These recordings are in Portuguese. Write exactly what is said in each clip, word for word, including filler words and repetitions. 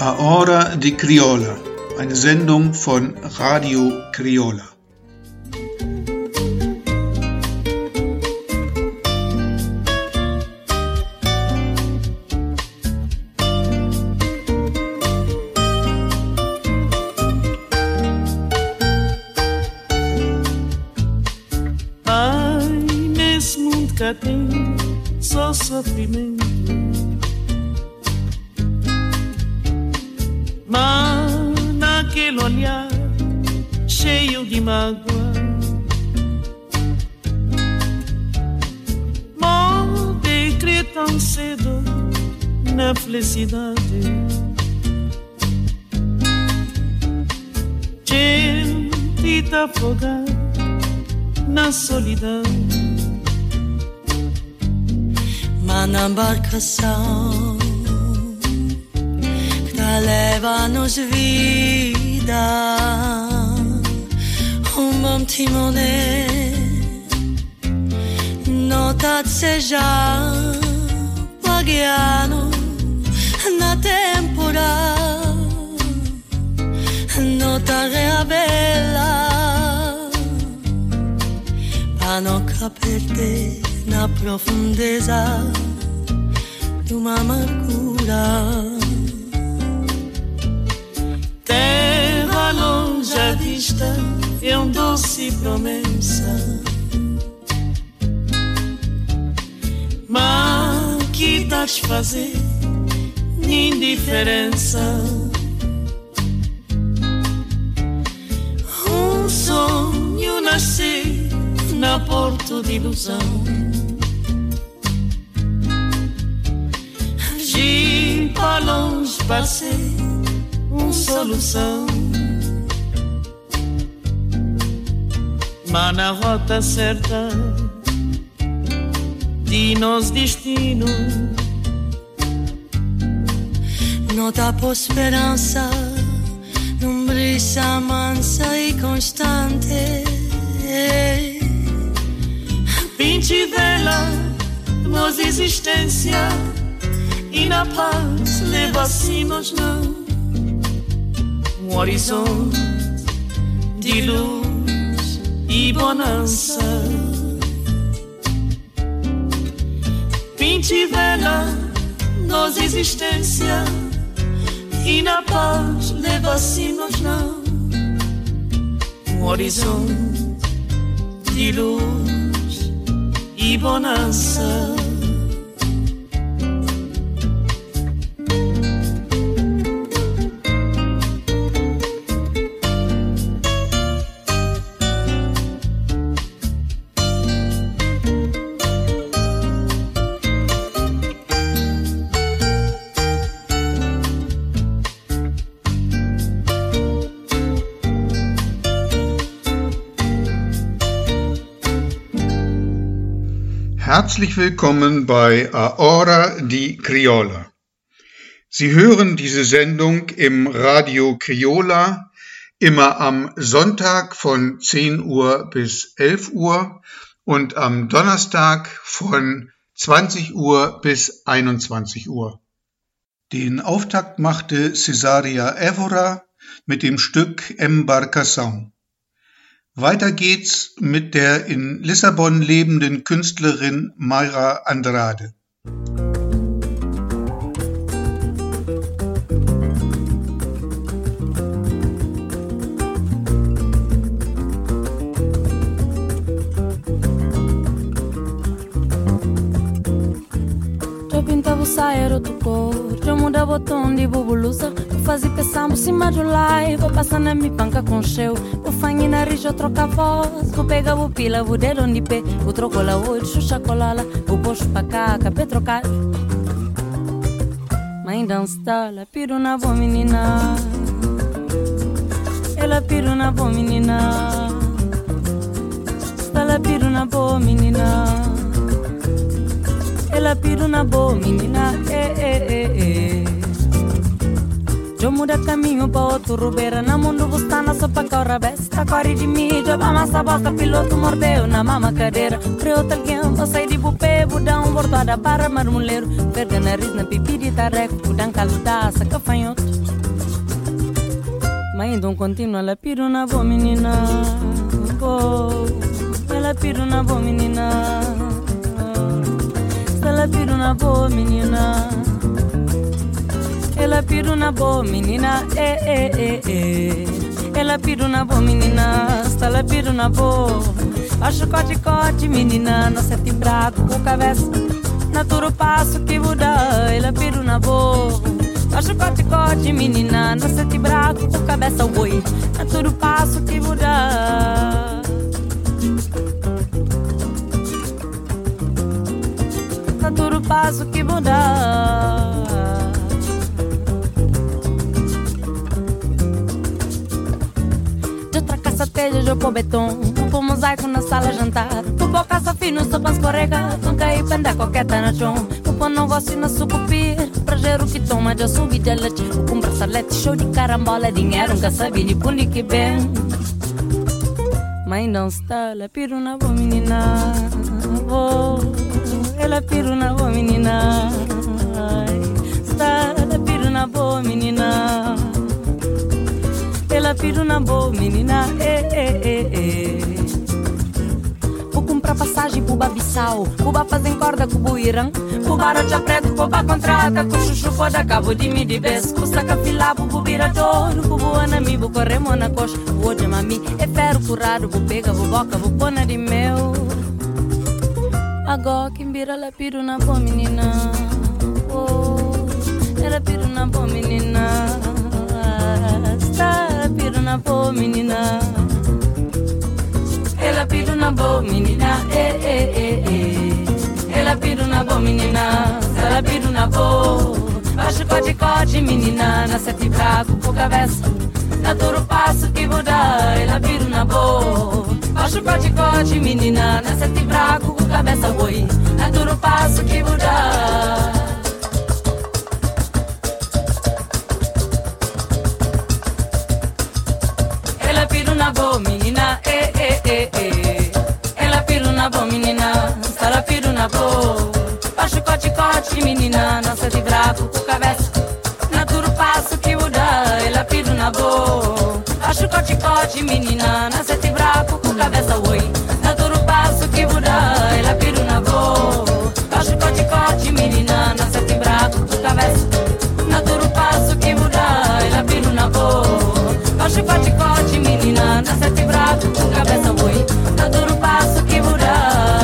A Hora di Criolla, eine Sendung von Radio Criolla. Ai, nesse mundo cá tem só sofrimento. Mas naquele olhar cheio de mágoa, pode crer tão cedo na felicidade. Gente afogar na solidão, mas na embarcação leva-nos vida, um bom timoné, nota seja guiano na temporada, nota reabela, para não perder na profundeza de uma amargura. Terra longe à vista é um doce promessa, mas que dá de fazer indiferença. Um sonho nascer na porto de ilusão, de para longe passei uma solução, mas na rota certa de nosso destino não dá por esperança, num brisa mansa e constante. Pinte vela nossa existência e na paz leva-se-nos não um horizonte de luz e bonança. Pinte vela nossa existência e na paz leva-se-nos não um horizonte de luz e bonança. Herzlich willkommen bei A Hora di Criolla. Sie hören diese Sendung im Radio Criolla immer am Sonntag von zehn Uhr bis elf Uhr und am Donnerstag von zwanzig Uhr bis einundzwanzig Uhr. Den Auftakt machte Cesaria Évora mit dem Stück Embarcação. Weiter geht's mit der in Lissabon lebenden Künstlerin Mayra Andrade. Eu pintava o saia do cor, eu mudava o tom de bubulusa, eu fazia peçambo cima do live, vou passar na minha panca com cheio. Fangi na rijo troca voz, vou pegar o pila, vou dedo de pé, vou trocar lá o xuxa colala, vou puxo pra cá, capê trocar. Mãe dança, ela piro na boa menina, ela piro na boa menina, ela piro na boa menina, ela piro na boa menina, eh eh eh eh. Eu muda caminho pra outro rubeira, na mundo bustana só pra correr besta, corre de mídia, pra massa bosta, piloto mordeu na mama cadeira, preto alguém, vou sair de bupê, vou dar um bordoada para marmoleiro, verga nariz na pipi de tareco, vou dar um caludaça, cafanhoto. Mãe de um contínuo, ela pira na boa menina. Oh, ela pira na boa menina. Ela pira na boa menina. Ela pira na boa menina. Eh, eh, eh, eh. Ela pira na boa menina. Ela pira na boa. Acho cote, cote, menina. Não sete braco com cabeça. Naturo passo que muda. Ela pira na boa. Acho cote, cote, menina. Não sete braco com cabeça. Oi. Naturo passo que muda. Naturo passo que muda. Teja, eu pôr betom, pôr mosaico na sala jantar. Vou pôr caça fino, sopa escorrega. Nunca ir pender coqueta na chão. Vou pôr negócio na sucupir. Pra gerar o que toma, já subi de leite. Vou comprar salete, show de carambola. Dinheiro, nunca sabia de pundi que bem. Mãe não está, ela piro na boa menina. Vou, ela piro na boa menina. Está, ela piro na boa menina. Ela piro na boa menina, eh, eh, eh, eh. Vou comprar passagem pro Babissau. Cuba fazem corda com o Buirão. Cuba rocha preto, Cuba contrata. Com chuchu pode acabo de me dibes. Custa capilabo, bubira dor. Cubo anami, bu corremo na coxa. Bu hoje mami, é ferro curado. Bu pega, bu boca, bu pona de meu. Agora quem vira, ela piro na boa menina. Oh, ela piro na boa menina. Ela piro na boa menina. Ela piro na boa menina. Eh, eh, eh, eh. Ela piro na boa menina. Ela piro na boa. Baixo cote, cote, menina. Na sete braco, com cabeça. Na duro passo que muda. Ela piro na boa. Baixo cote, cote, menina. Na sete braco, com cabeça, boi. Na duro passo que muda. Na boa menina, eh, eh, eh, eh. Ela piro na boa menina. Ela piro na boa. Baixo cote, cote, menina. Nossa de braco com cabeça. Na duro passo que muda. Ela piro na boa. Baixo cote, cote, menina. Nossa de braco com cabeça, oi. Na duro passo que muda. Ela piro na boa. Baixo cote, cote, menina. Nossa de braco com cabeça. Na duro passo que muda. Ela piro na boa. Baixo cote, cote, menina, na sete braços, com cabeça boi, na duro passo que muda.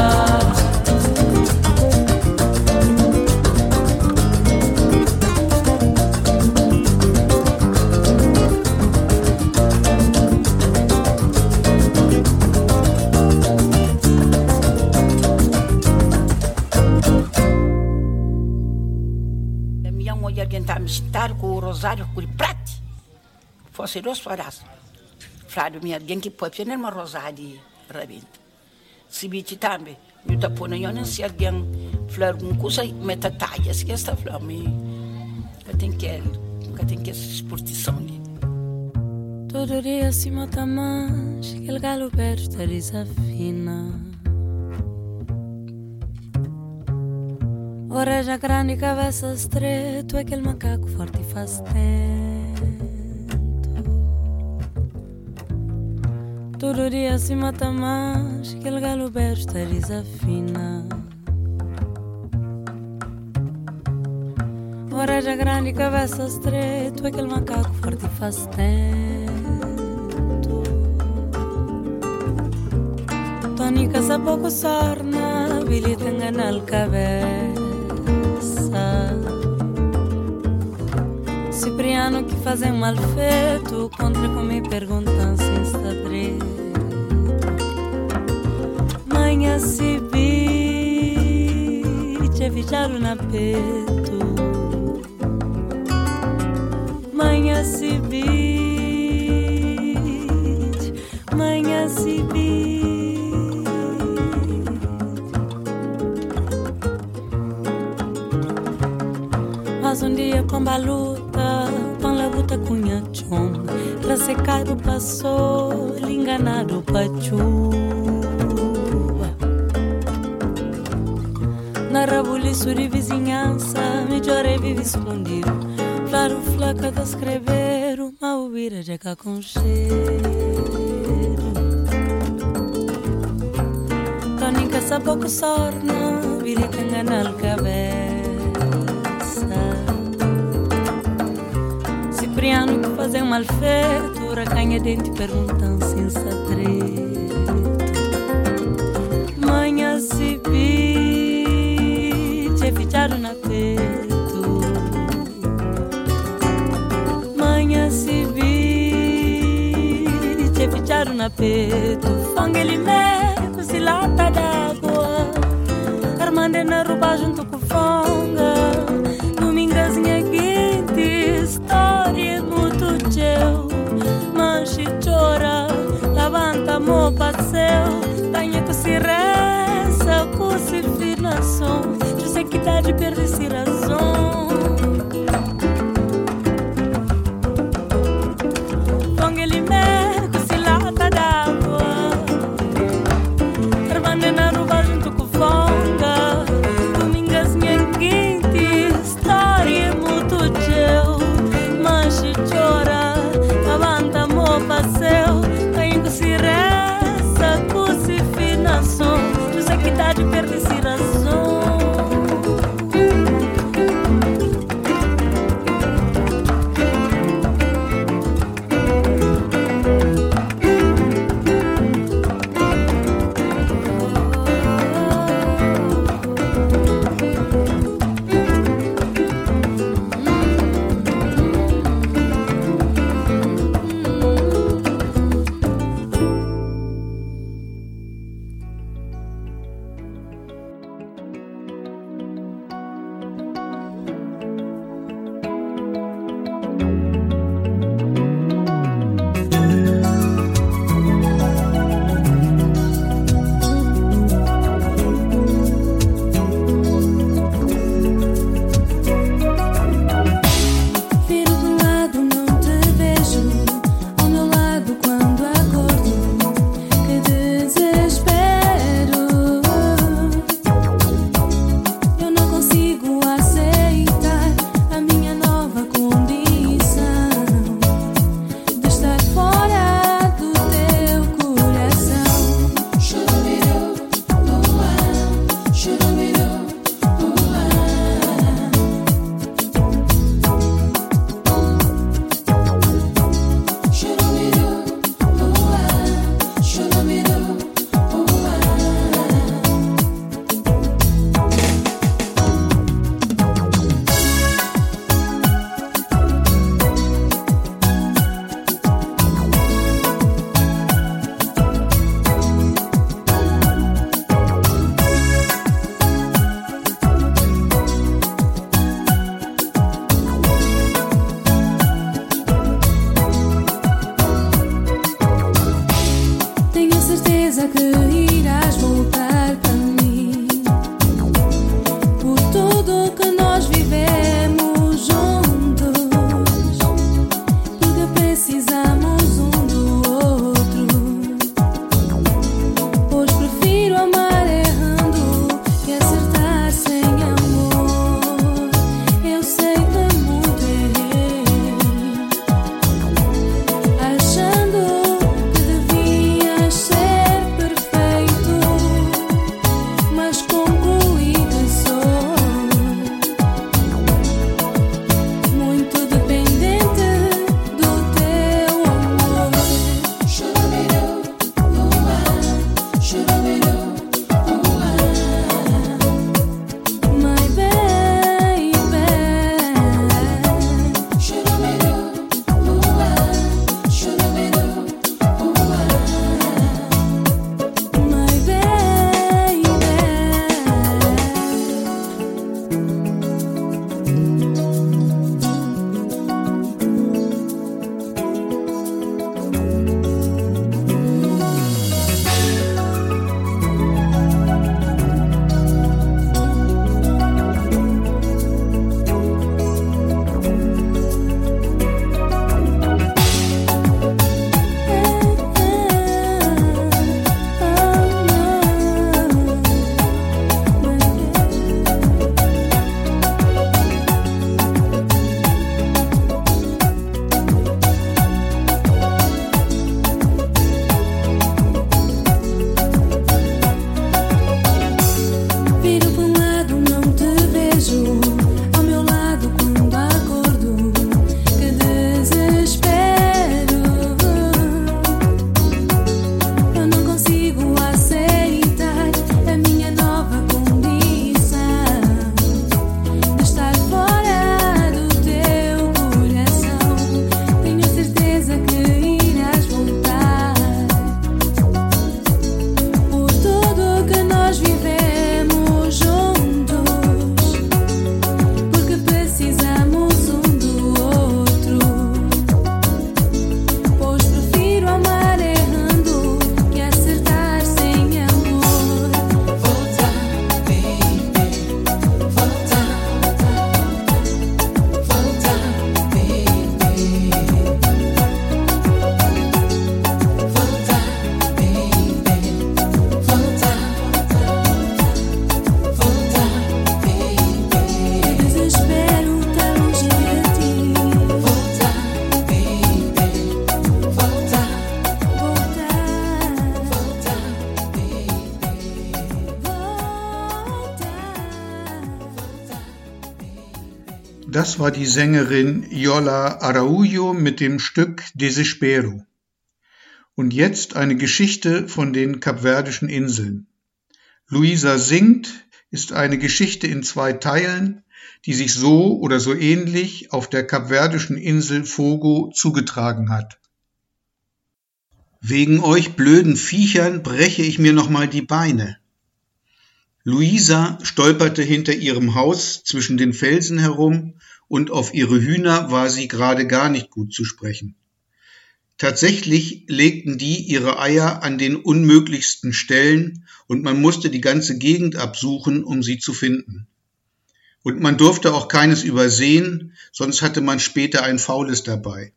A minha mulher tentar me citar com o rosário com o prato. Fosse dois horas. Frado minha alguém que pode ter uma rosário rabento. Se biti também, eu tá pondo eu não sei alguém flor com coisa meta taia, se esta flor me eu tenho que eu tenho que exportação ali. Todo dia se mata mais que o galo perto desafina. Oreja grande, cabeça estreita, aquele macaco forte faz tempo. Todo dia se mata mais que o galo besta desafina. Oreja grande, cabeça estreita, aquele macaco forte faz tempo. Tónica sa pouco sorna, bilhete engana a cabeça. Cipriano que fazem mal feito, contra como me perguntam se está direito. Manhã se biche, vicharam na peito. Manhã se biche, manhã se biche. Mas um dia com a luta, com a luta cunha chom, trasecado passou, enganado pachu. Na rabuliço de vizinhança, me chorei vive escondido. Claro, flaca de escrever, uma subir a jeca com cheiro. Tónica saboco sorna, viricanga na cabeça. Cipriano que fazem mal feito, racanha dente perguntam sem satreto. Manhã se biche, ficharam na peito. Manhã se biche, ficharam na peito. Fangue meco, se lata d'água. Armando na roupa junto com fonga. Domingazinha quente, história muito teu. Manche chora, levanta mo passeio. Tenha que se reza, com se finação. Eu sei que dá de perder-se razão. Ponga ele meco, se lata d'água. Armando na rua junto com fonga. Domingas minha quente, história muito teu. Manche chora, levanta mo passeio. Tenha que se reza, com se finação. Eu sei que dá de perder-se razão. Achando que devias ser perfeito. Das war die Sängerin Yola Araújo mit dem Stück Desespero. Und jetzt eine Geschichte von den Kapverdischen Inseln. Luisa singt ist eine Geschichte in zwei Teilen, die sich so oder so ähnlich auf der kapverdischen Insel Fogo zugetragen hat. Wegen euch blöden Viechern breche ich mir noch mal die Beine. Luisa stolperte hinter ihrem Haus zwischen den Felsen herum und auf ihre Hühner war sie gerade gar nicht gut zu sprechen. Tatsächlich legten die ihre Eier an den unmöglichsten Stellen und man musste die ganze Gegend absuchen, um sie zu finden. Und man durfte auch keines übersehen, sonst hatte man später ein Faules dabei.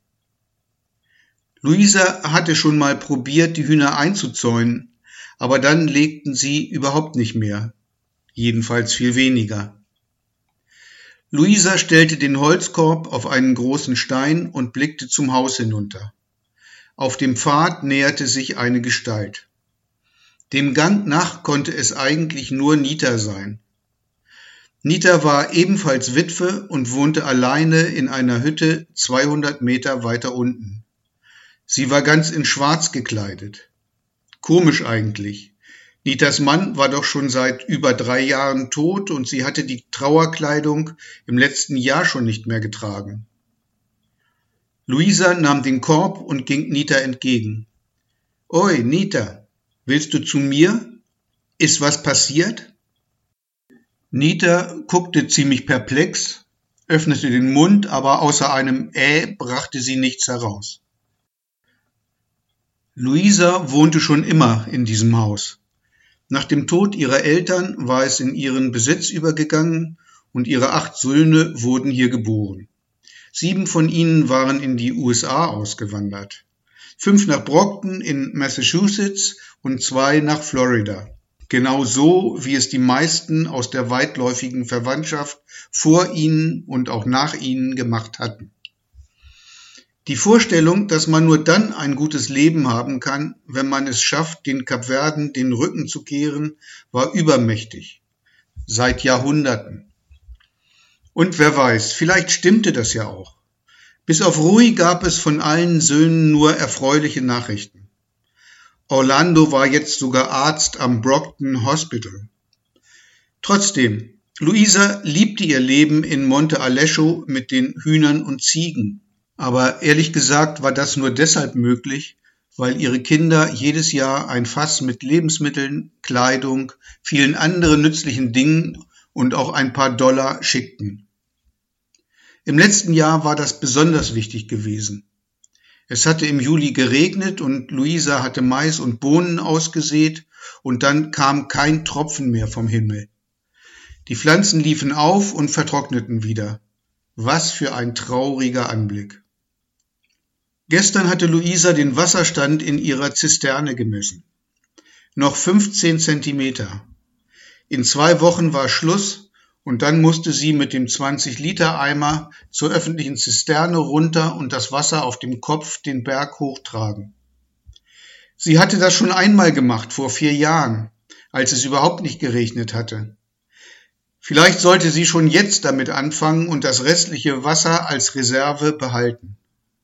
Luisa hatte schon mal probiert, die Hühner einzuzäunen, aber dann legten sie überhaupt nicht mehr, jedenfalls viel weniger. Luisa stellte den Holzkorb auf einen großen Stein und blickte zum Haus hinunter. Auf dem Pfad näherte sich eine Gestalt. Dem Gang nach konnte es eigentlich nur Nita sein. Nita war ebenfalls Witwe und wohnte alleine in einer Hütte zweihundert Meter weiter unten. Sie war ganz in Schwarz gekleidet. Komisch eigentlich. Nitas Mann war doch schon seit über drei Jahren tot und sie hatte die Trauerkleidung im letzten Jahr schon nicht mehr getragen. Luisa nahm den Korb und ging Nita entgegen. »Oi, Nita, willst du zu mir? Ist was passiert?« Nita guckte ziemlich perplex, öffnete den Mund, aber außer einem Äh brachte sie nichts heraus. Luisa wohnte schon immer in diesem Haus. Nach dem Tod ihrer Eltern war es in ihren Besitz übergegangen und ihre acht Söhne wurden hier geboren. Sieben von ihnen waren in die U S A ausgewandert. Fünf nach Brockton in Massachusetts und zwei nach Florida. Genau so, wie es die meisten aus der weitläufigen Verwandtschaft vor ihnen und auch nach ihnen gemacht hatten. Die Vorstellung, dass man nur dann ein gutes Leben haben kann, wenn man es schafft, den Kapverden den Rücken zu kehren, war übermächtig. Seit Jahrhunderten. Und wer weiß, vielleicht stimmte das ja auch. Bis auf Rui gab es von allen Söhnen nur erfreuliche Nachrichten. Orlando war jetzt sogar Arzt am Brockton Hospital. Trotzdem, Luisa liebte ihr Leben in Monte Alesho mit den Hühnern und Ziegen. Aber ehrlich gesagt war das nur deshalb möglich, weil ihre Kinder jedes Jahr ein Fass mit Lebensmitteln, Kleidung, vielen anderen nützlichen Dingen und auch ein paar Dollar schickten. Im letzten Jahr war das besonders wichtig gewesen. Es hatte im Juli geregnet und Luisa hatte Mais und Bohnen ausgesät und dann kam kein Tropfen mehr vom Himmel. Die Pflanzen liefen auf und vertrockneten wieder. Was für ein trauriger Anblick. Gestern hatte Luisa den Wasserstand in ihrer Zisterne gemessen. Noch fünfzehn Zentimeter. In zwei Wochen war Schluss und dann musste sie mit dem zwanzig-Liter-Eimer zur öffentlichen Zisterne runter und das Wasser auf dem Kopf den Berg hochtragen. Sie hatte das schon einmal gemacht, vor vier Jahren, als es überhaupt nicht geregnet hatte. Vielleicht sollte sie schon jetzt damit anfangen und das restliche Wasser als Reserve behalten.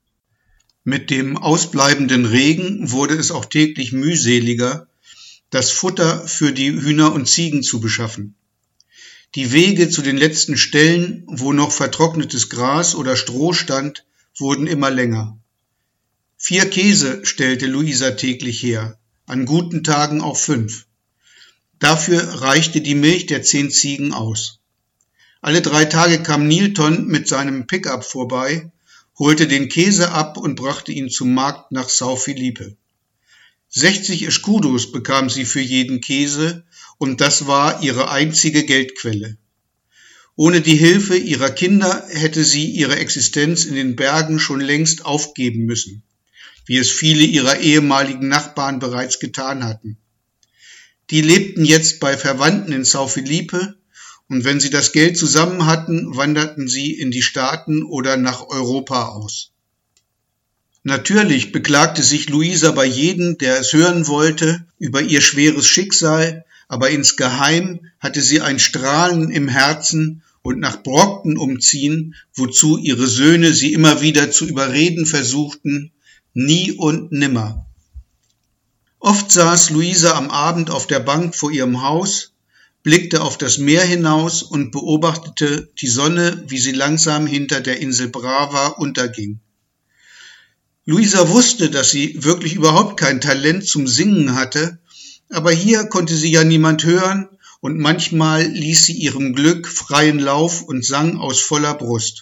Mit dem ausbleibenden Regen wurde es auch täglich mühseliger, das Futter für die Hühner und Ziegen zu beschaffen. Die Wege zu den letzten Stellen, wo noch vertrocknetes Gras oder Stroh stand, wurden immer länger. Vier Käse stellte Luisa täglich her, an guten Tagen auch fünf. Dafür reichte die Milch der zehn Ziegen aus. Alle drei Tage kam Nilton mit seinem Pickup vorbei, holte den Käse ab und brachte ihn zum Markt nach São Felipe. sechzig Escudos bekam sie für jeden Käse und das war ihre einzige Geldquelle. Ohne die Hilfe ihrer Kinder hätte sie ihre Existenz in den Bergen schon längst aufgeben müssen, wie es viele ihrer ehemaligen Nachbarn bereits getan hatten. Die lebten jetzt bei Verwandten in São Felipe und wenn sie das Geld zusammen hatten, wanderten sie in die Staaten oder nach Europa aus. Natürlich beklagte sich Luisa bei jedem, der es hören wollte, über ihr schweres Schicksal, aber insgeheim hatte sie ein Strahlen im Herzen und nach Brockton umziehen, wozu ihre Söhne sie immer wieder zu überreden versuchten, nie und nimmer. Oft saß Luisa am Abend auf der Bank vor ihrem Haus, blickte auf das Meer hinaus und beobachtete die Sonne, wie sie langsam hinter der Insel Brava unterging. Luisa wusste, dass sie wirklich überhaupt kein Talent zum Singen hatte, aber hier konnte sie ja niemand hören und manchmal ließ sie ihrem Glück freien Lauf und sang aus voller Brust.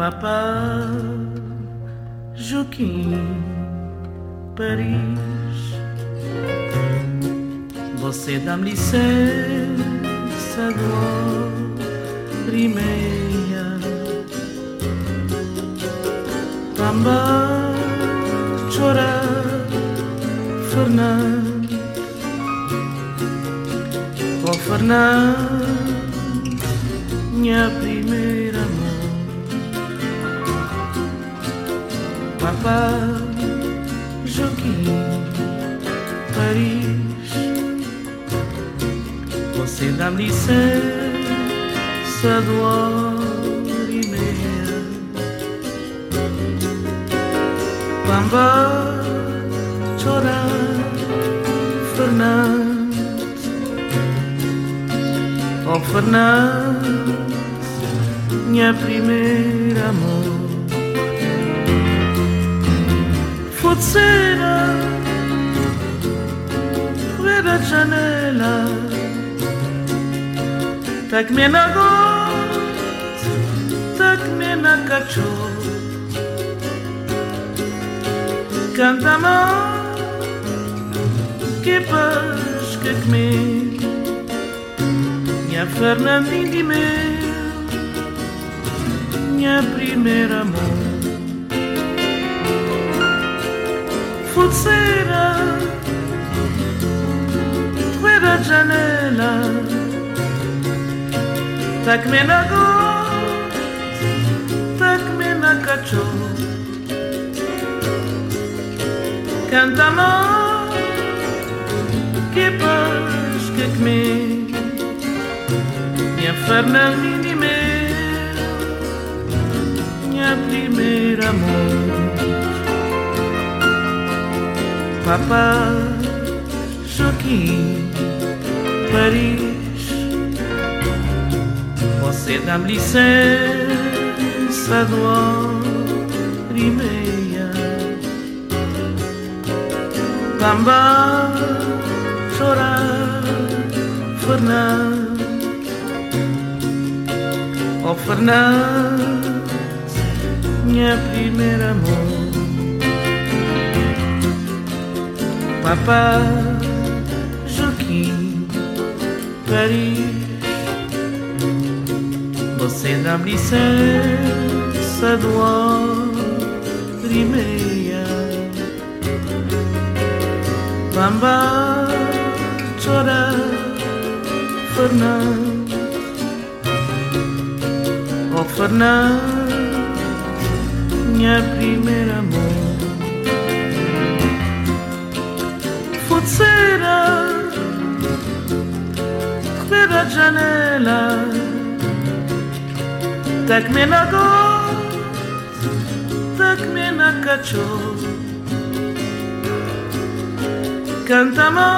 Papa Joaquim Paris, você dá-me licença do hora e meia, também chorar Fernando, oh Fernando, minha primeira mão. Papá Joaquim Paris, você dá-me licença do hora e meia, também chorar Fernando, oh Fernando, minha primeira amor. Forcera ver a janela, tak-me na gost, tak-me na cachorro, canta-me que paz que comer, minha Fernandinha de meu, minha primeira amor. Forcera ver a janela, tak-me na gost, tak-me na cachorro, canta-me que paz que comer, minha Fernandinha de meu, minha primeira amor. Papa Joaquim Paris, você dá-me licença do hora e meia, também chorar Fernando, oh Fernando, minha primeira amor. Papa Joaquim Paris, você dá-me licença do hora e meia, também chorar Fernando, oh Fernando, minha primeira amor. Forcera ver a janela, tak-me na gost, tak-me na cachorro, canta-me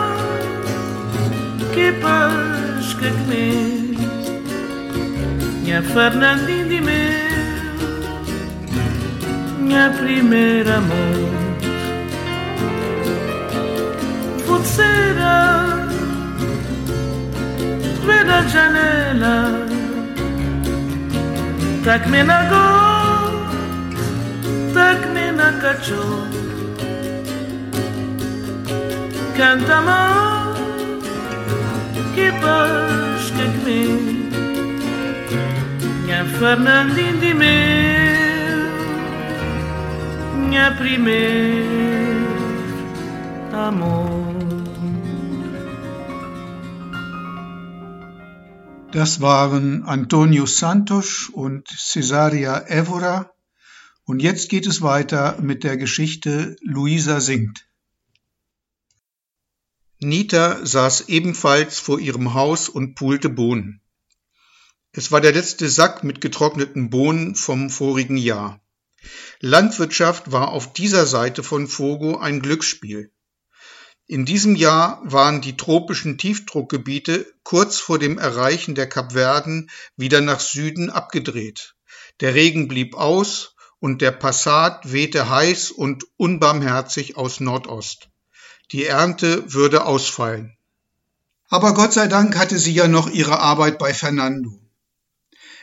que paz que comer, minha Fernandinha de meu, minha primeira amor. Forcera ver a janela, tak-me na gost, tak-me na cachorro, canta-me que paz que comer, minha Fernandinha de meu, minha primeira amor. Das waren Antonio Santos und Cesaria Évora. Und jetzt geht es weiter mit der Geschichte Luisa singt. Nita saß ebenfalls vor ihrem Haus und pulte Bohnen. Es war der letzte Sack mit getrockneten Bohnen vom vorigen Jahr. Landwirtschaft war auf dieser Seite von Fogo ein Glücksspiel. In diesem Jahr waren die tropischen Tiefdruckgebiete kurz vor dem Erreichen der Kapverden wieder nach Süden abgedreht. Der Regen blieb aus und der Passat wehte heiß und unbarmherzig aus Nordost. Die Ernte würde ausfallen. Aber Gott sei Dank hatte sie ja noch ihre Arbeit bei Fernando.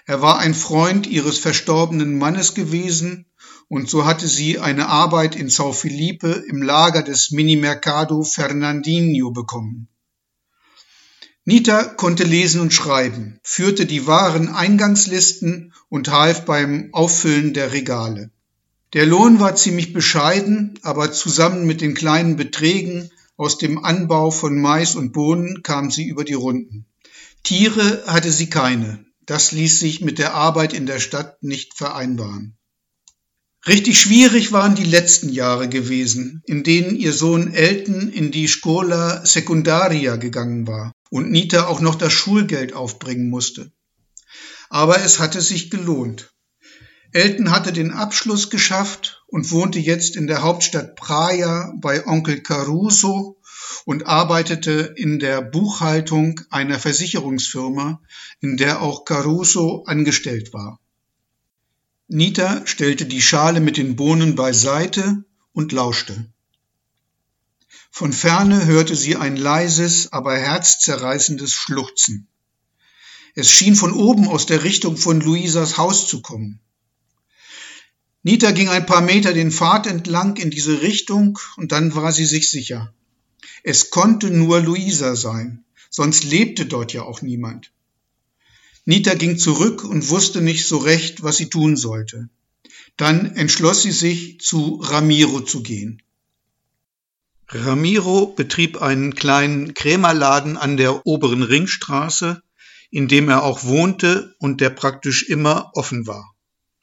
Er war ein Freund ihres verstorbenen Mannes gewesen und so hatte sie eine Arbeit in São Felipe im Lager des Minimercado Fernandinho bekommen. Nita konnte lesen und schreiben, führte die Wareneingangslisten und half beim Auffüllen der Regale. Der Lohn war ziemlich bescheiden, aber zusammen mit den kleinen Beträgen aus dem Anbau von Mais und Bohnen kam sie über die Runden. Tiere hatte sie keine. Das ließ sich mit der Arbeit in der Stadt nicht vereinbaren. Richtig schwierig waren die letzten Jahre gewesen, in denen ihr Sohn Elton in die Scuola Secundaria gegangen war und Nita auch noch das Schulgeld aufbringen musste. Aber es hatte sich gelohnt. Elton hatte den Abschluss geschafft und wohnte jetzt in der Hauptstadt Praia bei Onkel Caruso und arbeitete in der Buchhaltung einer Versicherungsfirma, in der auch Caruso angestellt war. Nita stellte die Schale mit den Bohnen beiseite und lauschte. Von ferne hörte sie ein leises, aber herzzerreißendes Schluchzen. Es schien von oben aus der Richtung von Luisas Haus zu kommen. Nita ging ein paar Meter den Pfad entlang in diese Richtung und dann war sie sich sicher. Es konnte nur Luisa sein, sonst lebte dort ja auch niemand. Nita ging zurück und wusste nicht so recht, was sie tun sollte. Dann entschloss sie sich, zu Ramiro zu gehen. Ramiro betrieb einen kleinen Krämerladen an der oberen Ringstraße, in dem er auch wohnte und der praktisch immer offen war.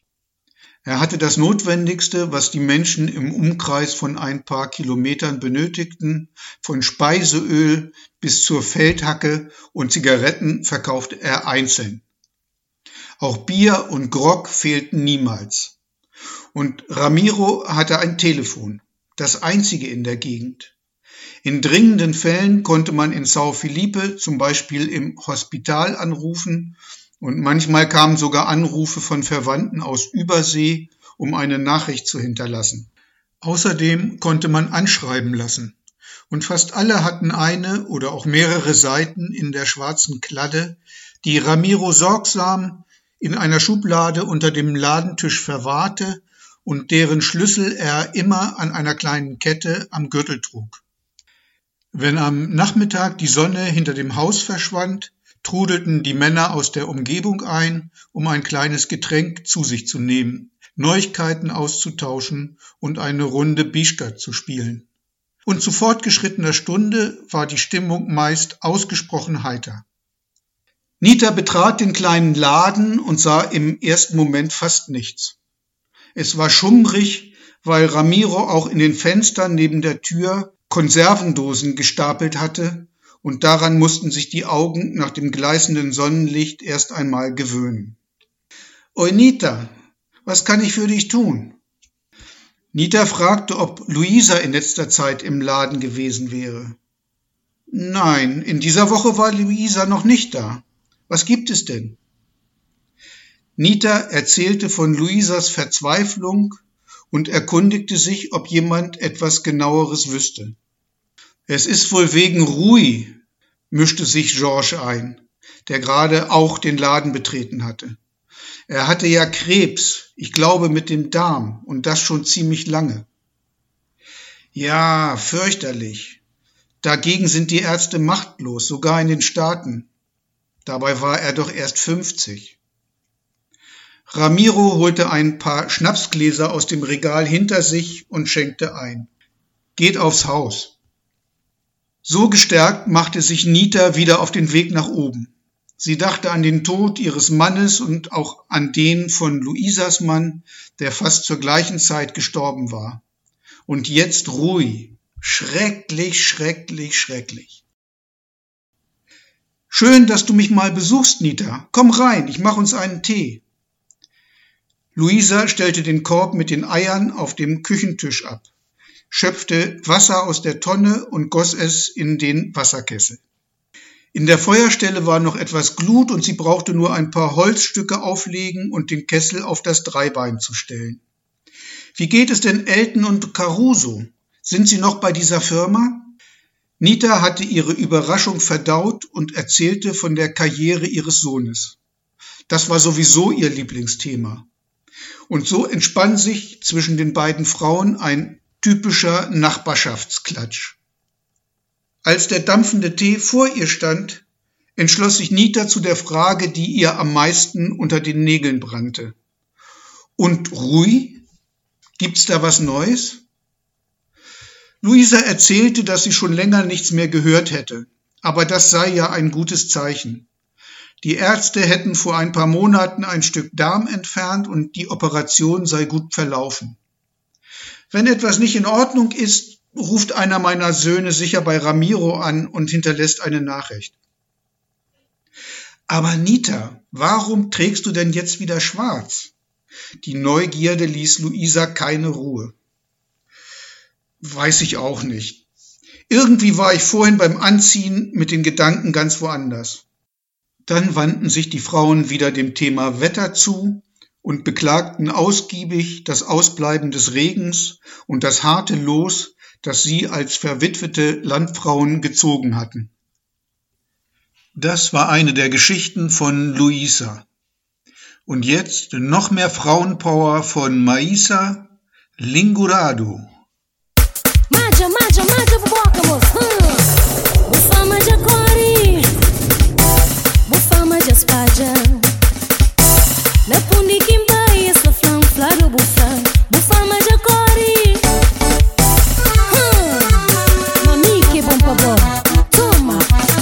Er hatte das Notwendigste, was die Menschen im Umkreis von ein paar Kilometern benötigten, von Speiseöl bis zur Feldhacke und Zigaretten verkaufte er einzeln. Auch Bier und Grog fehlten niemals. Und Ramiro hatte ein Telefon, das einzige in der Gegend. In dringenden Fällen konnte man in São Felipe zum Beispiel im Hospital anrufen und manchmal kamen sogar Anrufe von Verwandten aus Übersee, um eine Nachricht zu hinterlassen. Außerdem konnte man anschreiben lassen. Und fast alle hatten eine oder auch mehrere Seiten in der schwarzen Kladde, die Ramiro sorgsam in einer Schublade unter dem Ladentisch verwahrte und deren Schlüssel er immer an einer kleinen Kette am Gürtel trug. Wenn am Nachmittag die Sonne hinter dem Haus verschwand, trudelten die Männer aus der Umgebung ein, um ein kleines Getränk zu sich zu nehmen, Neuigkeiten auszutauschen und eine Runde Bisca zu spielen. Und zu fortgeschrittener Stunde war die Stimmung meist ausgesprochen heiter. Nita betrat den kleinen Laden und sah im ersten Moment fast nichts. Es war schummrig, weil Ramiro auch in den Fenstern neben der Tür Konservendosen gestapelt hatte, und daran mussten sich die Augen nach dem gleißenden Sonnenlicht erst einmal gewöhnen. »Oi Nita, was kann ich für dich tun?« Nita fragte, ob Luisa in letzter Zeit im Laden gewesen wäre. »Nein, in dieser Woche war Luisa noch nicht da. Was gibt es denn?« Nita erzählte von Luisas Verzweiflung und erkundigte sich, ob jemand etwas Genaueres wüsste. »Es ist wohl wegen Rui«, mischte sich Georges ein, der gerade auch den Laden betreten hatte. »Er hatte ja Krebs, ich glaube mit dem Darm, und das schon ziemlich lange.« »Ja, fürchterlich. Dagegen sind die Ärzte machtlos, sogar in den Staaten. Dabei war er doch erst fünfzig.« Ramiro holte ein paar Schnapsgläser aus dem Regal hinter sich und schenkte ein. »Geht aufs Haus.« So gestärkt machte sich Nita wieder auf den Weg nach oben. Sie dachte an den Tod ihres Mannes und auch an den von Luisas Mann, der fast zur gleichen Zeit gestorben war. Und jetzt Rui. Schrecklich, schrecklich, schrecklich. »Schön, dass du mich mal besuchst, Nita. Komm rein, ich mache uns einen Tee.« Luisa stellte den Korb mit den Eiern auf dem Küchentisch ab, schöpfte Wasser aus der Tonne und goss es in den Wasserkessel. In der Feuerstelle war noch etwas Glut und sie brauchte nur ein paar Holzstücke auflegen und den Kessel auf das Dreibein zu stellen. »Wie geht es denn Elton und Caruso? Sind sie noch bei dieser Firma?« Nita hatte ihre Überraschung verdaut und erzählte von der Karriere ihres Sohnes. Das war sowieso ihr Lieblingsthema. Und so entspann sich zwischen den beiden Frauen ein typischer Nachbarschaftsklatsch. Als der dampfende Tee vor ihr stand, entschloss sich Nita zu der Frage, die ihr am meisten unter den Nägeln brannte. Und Rui? Gibt's da was Neues? Luisa erzählte, dass sie schon länger nichts mehr gehört hätte, aber das sei ja ein gutes Zeichen. Die Ärzte hätten vor ein paar Monaten ein Stück Darm entfernt und die Operation sei gut verlaufen. Wenn etwas nicht in Ordnung ist, ruft einer meiner Söhne sicher bei Ramiro an und hinterlässt eine Nachricht. Aber Nita, warum trägst du denn jetzt wieder schwarz? Die Neugierde ließ Luisa keine Ruhe. Weiß ich auch nicht. Irgendwie war ich vorhin beim Anziehen mit den Gedanken ganz woanders. Dann wandten sich die Frauen wieder dem Thema Wetter zu und beklagten ausgiebig das Ausbleiben des Regens und das harte Los, das sie als verwitwete Landfrauen gezogen hatten. Das war eine der Geschichten von Luisa. Und jetzt noch mehr Frauenpower von Maísa Lingurado. Maja, maja, maja, boboca, moço. Bufa, maja, cori. Bufa, maja, espaja. Na pundi kimba, essa flam, flaro, bufa. Bufa, maja, cori. Mami, que bom pra boa. Toma.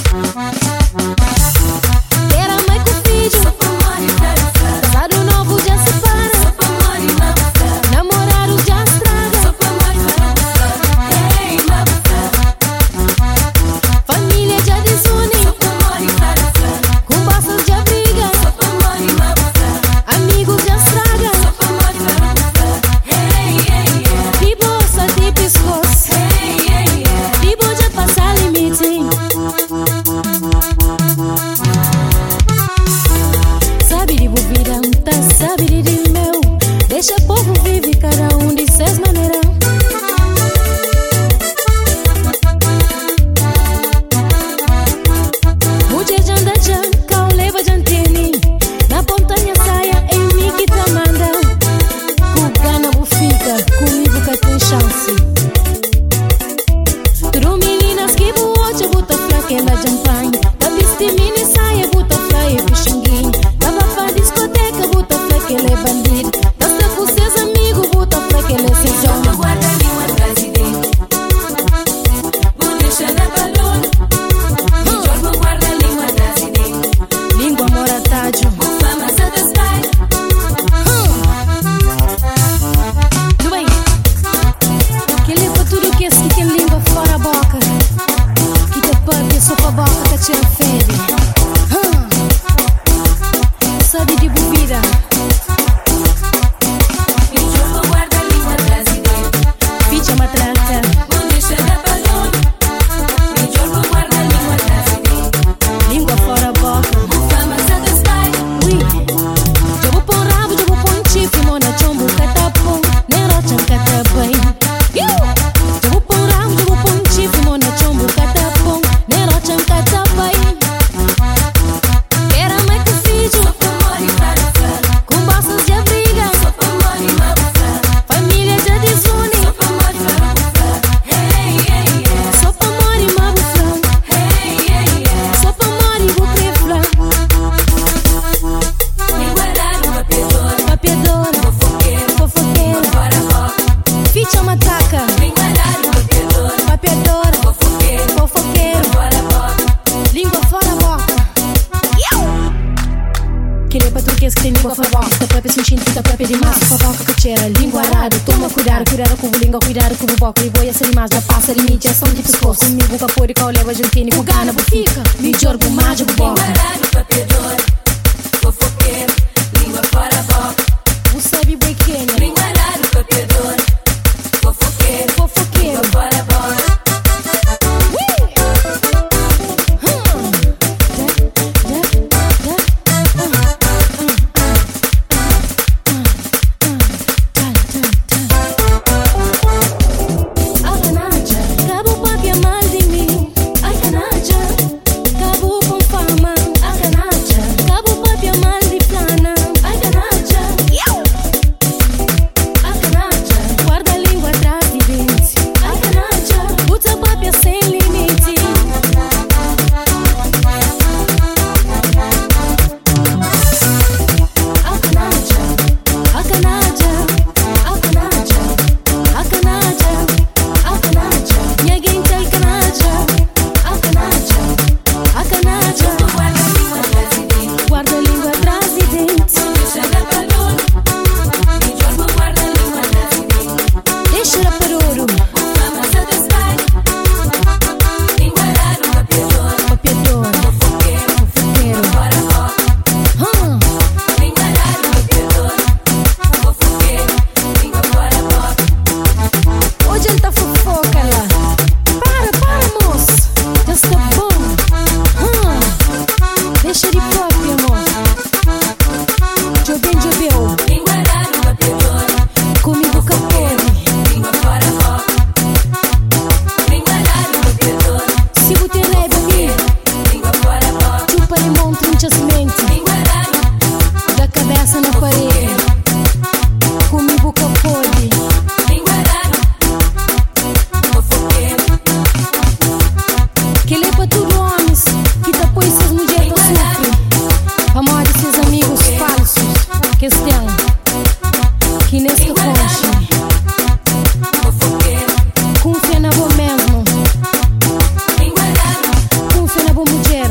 Era mãe com filho. Casado novo já se para. Namorado já estraga. Família já desune. Conversas já briga. Amigos já estraga. De bolsa de pescoço. De boa já passa limite. Sabe de bobida, tá sabe de de meu. Deixa o povo vive cada um de seis maneiras. Mulher já anda já, cal leva jantini. Na pontanha saia, em mim que tá manda. Com gana vou fica, comigo que tem chance. Tudo meninas que boa, já bota flaquela champanhe. Da viste mini saia, bota flaia puxinguinho. Tava pra discoteca, bota flaquela bandido. Tava com seus amigos, bota flaquela sem jogo. Guarda a língua atrás e dentro. Vou deixar na balona. Jogo guarda a língua atrás e dentro. Língua mora tádio. Fama satisfaz. Tudo bem. Que leva tudo que esse que tem língua fora a boca. Que te pode só pra boca que te afere. Sabe de bebida. E jogo guarda a língua atrás e dentro. Ficha matraca. Vou deixar na balona. E jogo guarda a língua atrás e dentro. Língua fora a boca. Fama satisfaz. Ui. Eu vou pôr rabo, eu vou pôr chifre. Mona chombo, catapom. Nerochan, catapém. Eu vou pôr rabo, eu vou pôr chifre. Mona chombo, catapom. Nerochan, catapém. Era mãe com filho. Com bolsas de briga. Família já desune. Só pra morrer uma buflão. Só pra morrer vou creflar. Papiadora. Fofoqueiro. Ficha mataca. Papiadora. Fofoqueiro. Língua fora a boca. Que leva turquês que tem língua fora a boca. Da própria sentindo que da própria de massa. Fofoca que cheira. Língua arada. Toma cuidado. Cuidado com o língua. Cuidado com o boca. E boia sem mais. Da passa limite. Ação de pescoço. Comigo capô e qual leva argentina. Com gana bufica. Mijor com mágico boca. Fofoqueiro. Língua fora a boca. Você sabe boi quenha. Língua arada. Papiador. Fofoqueiro. Fofoqueiro. Língua fora a boca. Cabo papi é mal de mim. Ai, canaja. Cabo com fama. A canaja. Cabo papi é mal de plan. mexe. Confia na boa mesmo. Confia na boa mulher.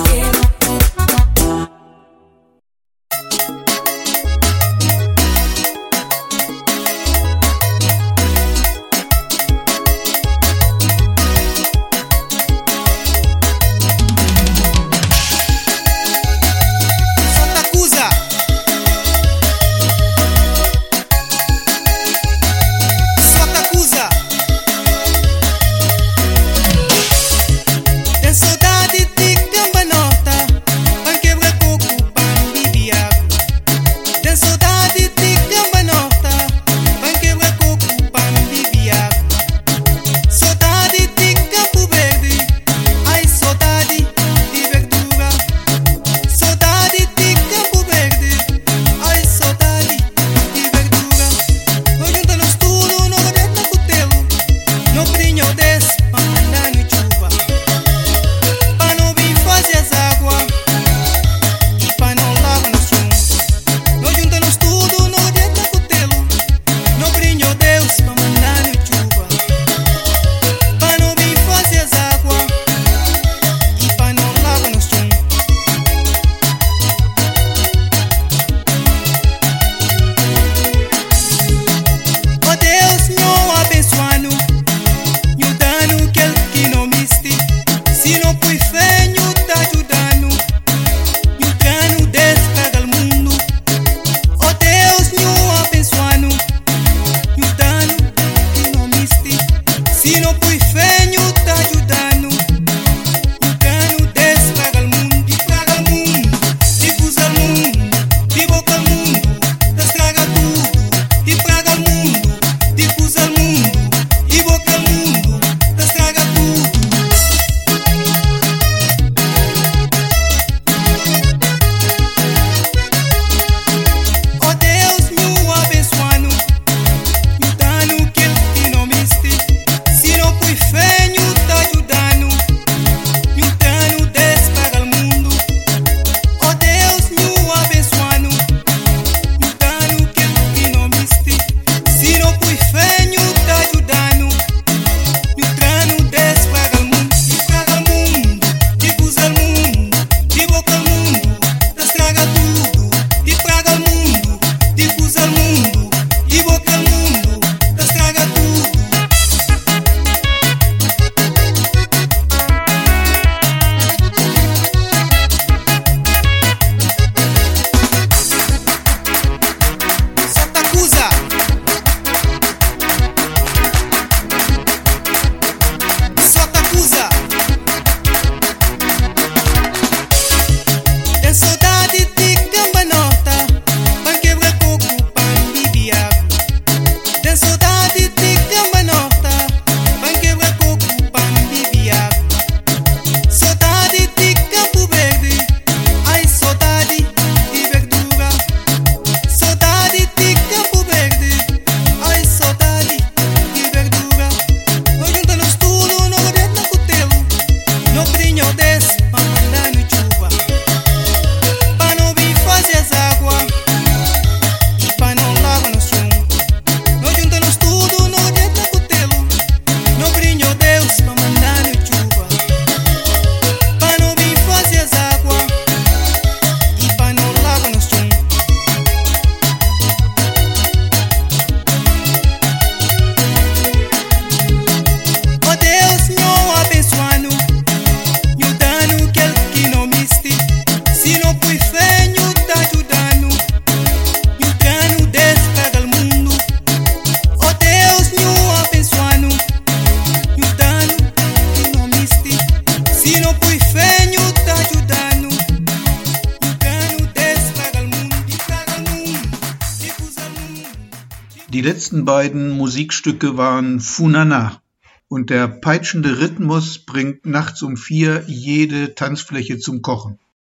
Die letzten beiden Musikstücke waren Funana und der peitschende Rhythmus bringt nachts um vier jede Tanzfläche zum Kochen.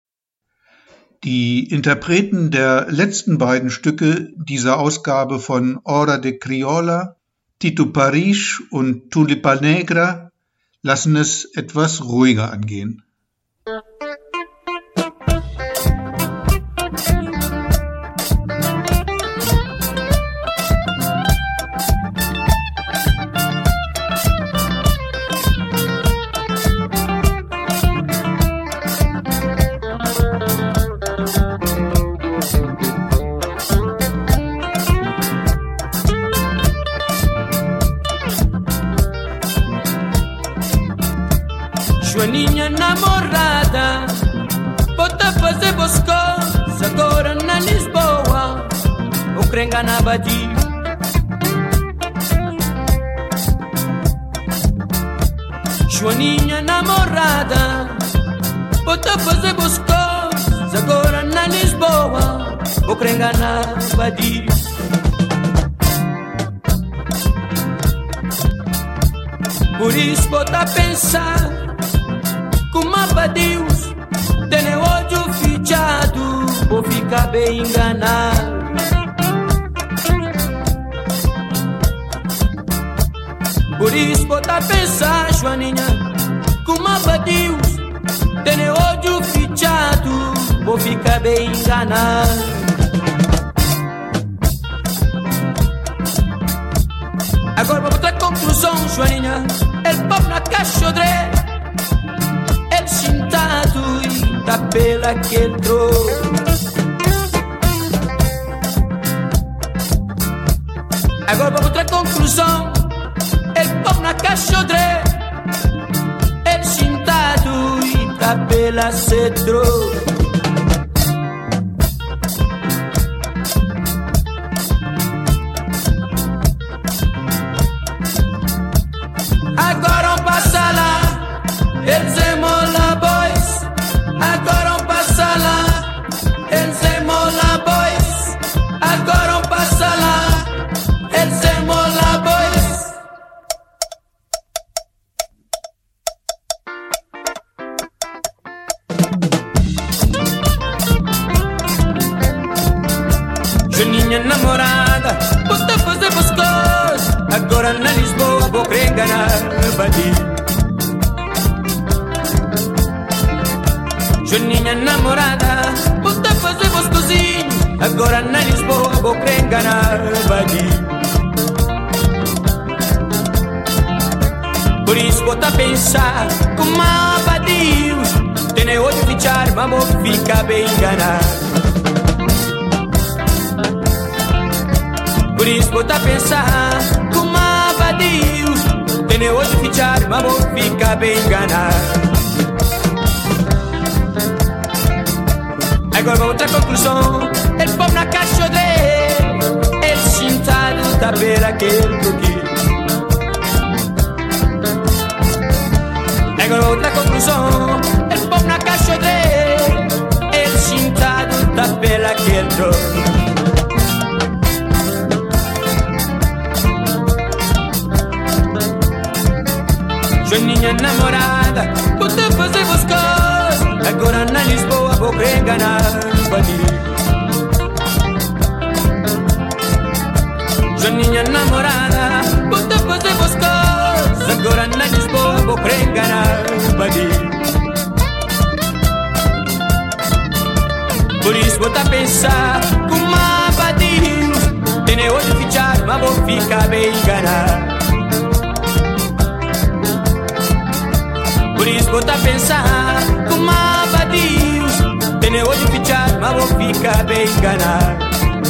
Die Interpreten der letzten beiden Stücke dieser Ausgabe von Hora de Criolla, Tito Paris und Tulipa Negra, lassen es etwas ruhiger angehen. Joaninha namorada, bota fazer boscos agora na Lisboa, o crenga na Badia. Joaninha namorada, bota fazer boscos agora na Lisboa, o crenga na Badia. Por isso bota pensar como a Deus tem o olho fechado, vou ficar bem enganado. Por isso bota pensar, Joaninha, como a Deus tem o olho fechado, vou ficar bem enganado. Agora vou botar conclusão, Joaninha. El pop na cachodré, el sentado e da pela que entrou. Agora vou botar conclusão. El pop na cachodré, el sentado e da pela se entrou. Agora um passa lá, eles é mola boys. Agora um passa lá, eles é mola boys. Agora um passa lá, eles é mola boys. Joaninha namorada, bota fazer boscos agora na Lisboa, vou querer enganar Badia. Joaninha namorada, bota fazer boscozinho agora na Lisboa, vou querer enganar Badia. Por isso bota pensar como a Badios tem olho fechar, mas vou ficar bem enganado. Por isso bota pensar como a Badios tem olho fechar, mas vou ficar bem enganado. Agora vou outra conclusão. Ele pop na caixa de ele sentado da beira aquele coquinho. Agora outra conclusão. Ele pop na caixa de ele sentado da beira aquele coquinho. Joaninha namorada, bota fazer boscos agora na Lisboa, vou querer enganar Badia. Joaninha namorada, bota fazer boscos agora na Lisboa, vou querer enganar Badia. Por isso bota pensar como a Badios tem olho fechar, mas vou ficar bem enganado. Por isso bota pensar como a Badios tem olho fechar, mas vou ficar bem enganado.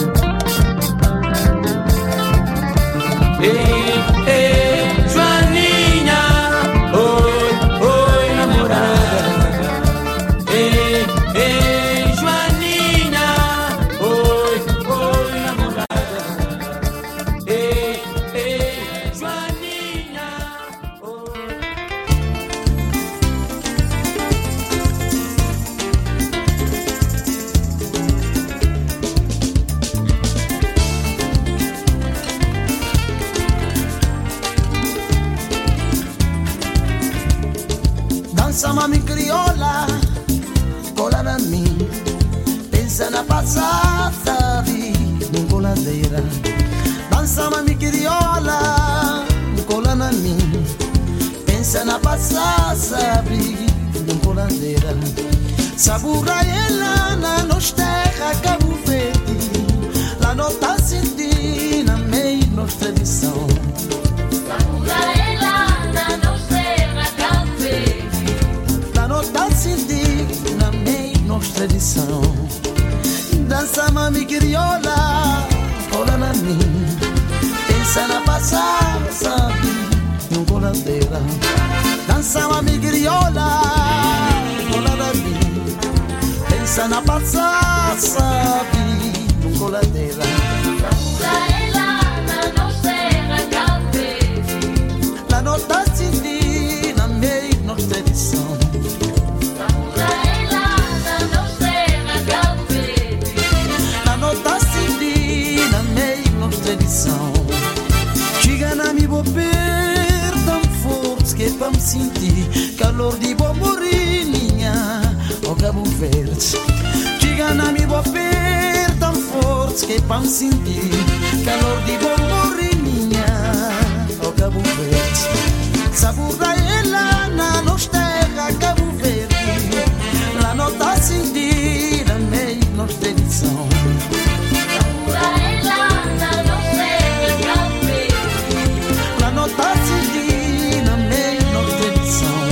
Ei, ei, Joaninha, oi, oi, namorada. Ei, ei, Joaninha, oi, oi, namorada. Ei, ei, Joaninha, oi. Dança mami crioula, cola na mim. Pensa na passada vida, num coladeira. Dança mami crioula, cola na mim. Pensa na passada vida, num coladeira. Sabura ela na nos terra Cabo Verde. Lá não tá sentindo na meio nossa tradição. Sabura ela na nos terra Cabo Verde. Lá não tá sentindo na meio nossa tradição. Dança mami crioula, cola na mim. Pensa na passada, num coladeira. Dança mami crioula, pensa na passar, sabe, num coladeira. La nota si di na mei nostra edição. La nota si di na mei nostra edição. Chega na mi bober tão forte que pra me sentir calor de bom morinha o Cabo Verde. Chega na mi bober tão forte que pra me sentir calor de bom morinha o Cabo Verde. Sabor da ela na nos terra Cabo Verde. La nota si di na mei nostra edição. Nota si di na mei nostra edição.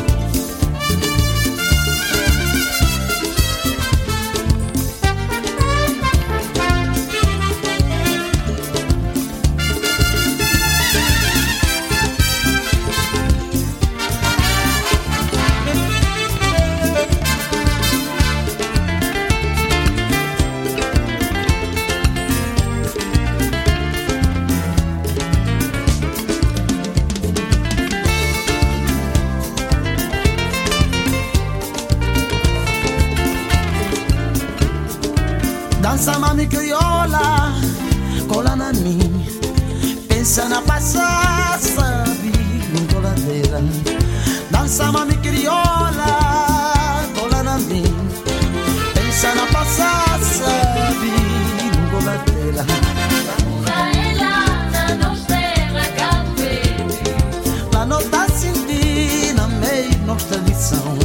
Dança mami crioula, cola na mim. Pensa na passar, sabe, num coladeira. Dança mami crioula, cola na mim. Pensa na passar, sabe, num coladeira. La nota si di na mei nostra lição.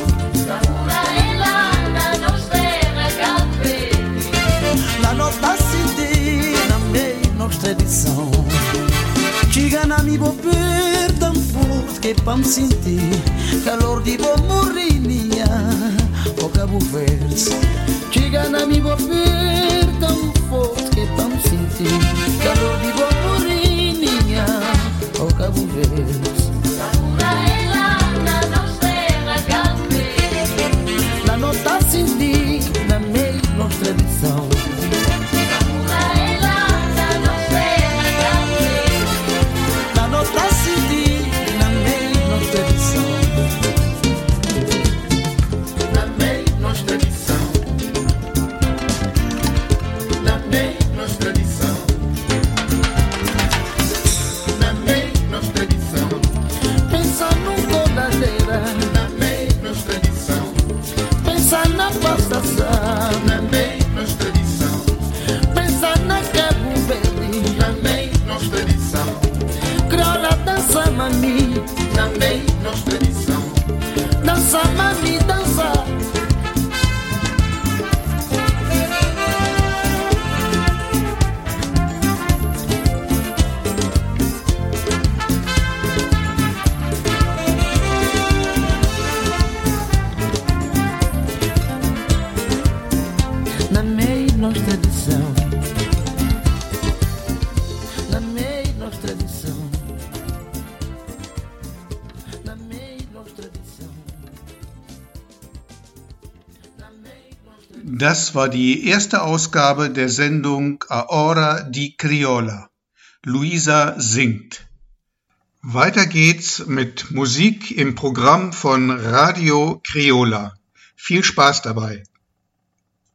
La nota si di na mei nostra edição. Chega na mi bober tão forte que pra me sentir calor de bom morinha o Cabo Verde. Chega na mi bober tão forte que pra me sentir calor de bom morinha o Cabo Verde. La nota si di na mei nostra edição. Dança, mami, dança. Na mei nostra edição. Na mei nostra edição. Na mei nostra edição. Das war die erste Ausgabe der Sendung Ahora di Criolla. Luisa singt. Weiter geht's mit Musik im Programm von Radio Criolla. Viel Spaß dabei.